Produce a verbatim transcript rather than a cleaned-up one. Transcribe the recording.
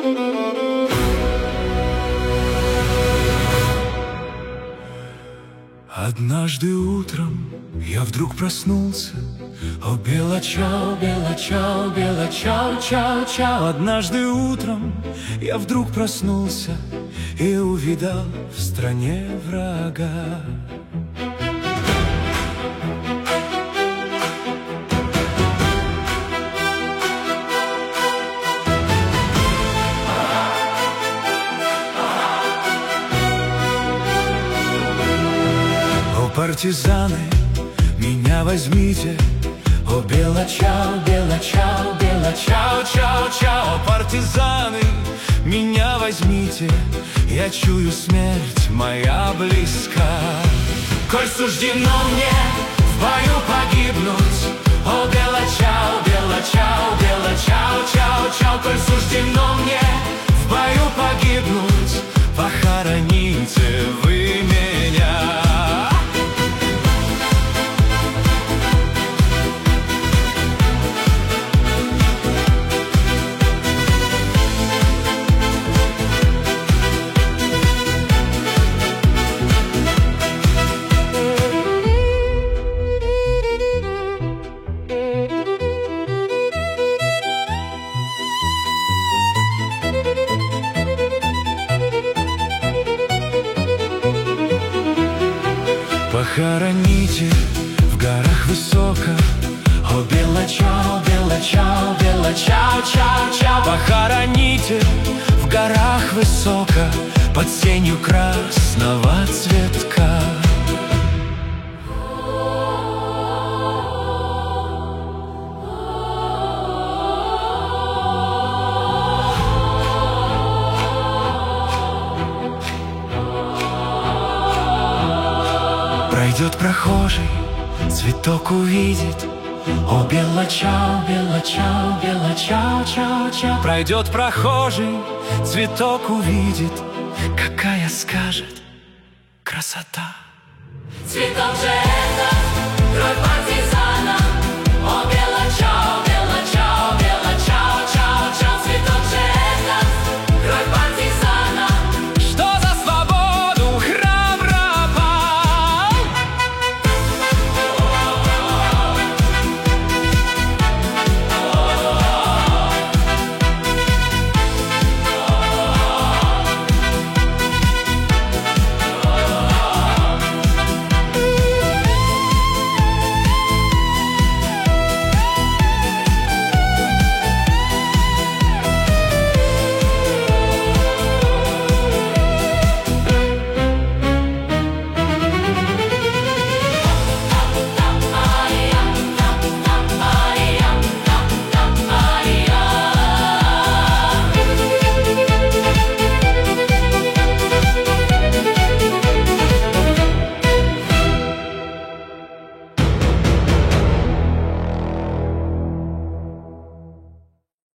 Однажды утром я вдруг проснулся. О, белочау, белочау, белочау, чау, чау. Однажды утром я вдруг проснулся и увидал в стране врага. Партизаны, меня возьмите, о, белочау, белочау, белочау, чау, чау. Партизаны, меня возьмите, я чую, смерть моя близка. Коль суждено мне в бою погибнуть, о, белочау, белочау, белочау, чау, чау. Коль суждено мне в бою погибнуть, похороните вы меня. Похороните в горах высоко, о, белочау, белочау, белочау, чау, чау. Похороните в горах высоко, под сенью красного цветка. Пройдет прохожий, цветок увидит, о, белочау, белочау, белочау, чау, чау. Пройдет прохожий, цветок увидит, какая, скажет, красота. Цветок же это, кровь партии.